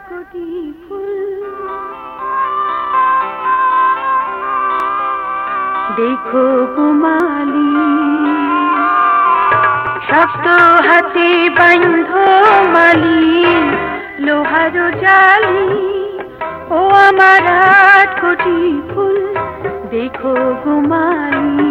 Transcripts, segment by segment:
কোটি ফুল দেখো কুমালী শক্ত হাতে বাঁধো মালি লোহার জালি ও আমার 8 কোটি ফুল দেখো কুমালী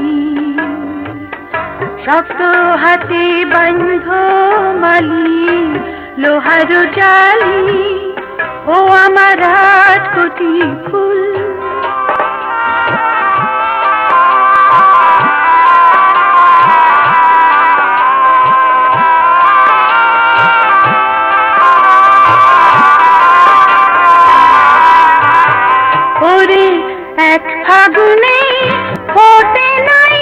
শক্ত হাতে বাঁধো মালি লোহার জালি ও আমার 8 কোটি ফুল ওরে এক ফাগুনে ফোটে নাই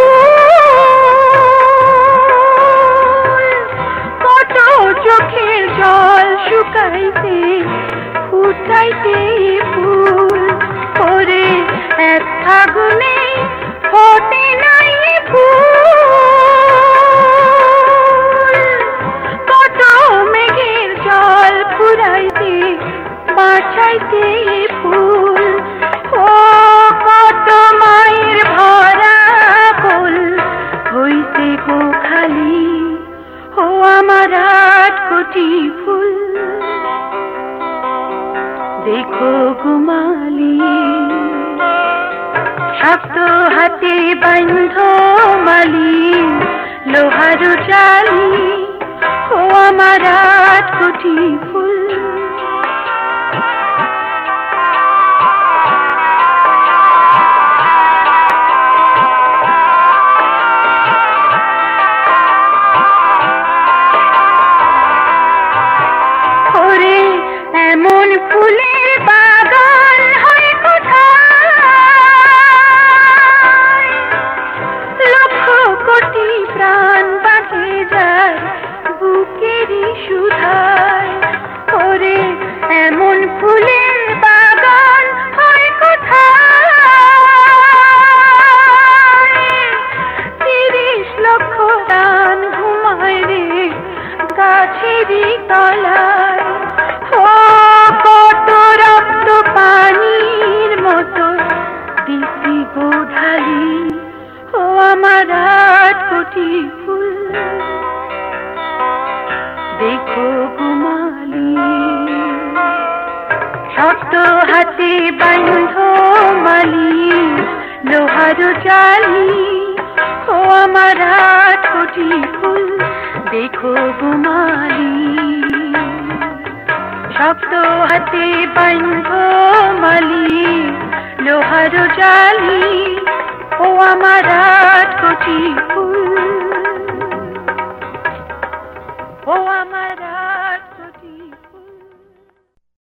ফুল কত চোখের জল শুকাইতে ফুটাইতে ফুল ওরে এক ফাগুনে ফোটে নাই ফুল কত মেঘের জল ফুরাইতে বাঁচাইতে ফুল ও কত মায়ের ভরা ফুল হইতে গো খালি ও আমার 8 কোটি ফুল দেখো কুমালী শক্ত হাতে বাঁধো মালি লোহার জালি ও আমার 8 কোটি ফুল এমন ফুলের বাগান হয় কোথায় লক্ষ কোটি প্রাণ বাঁধে যায় বুকেরই সুধায় ওরে এমন ফুলের বাগান হয় কোথায় 30 লক্ষ প্রাণ ঘুমায় রে গাছেরই তলায় কত রক্ত পানির মতো দিছি বোধালি ও আমার 8 কোটি ফুল দেখো কুমালী শক্ত হাতে বাঁধো মালি লোহার জালি ও আমার 8 কোটি ফুল দেখো কুমালী শক্ত হাতে বাঁধো মালি লোহার জালি ও আমার 8 কোটি ফুল ও আমার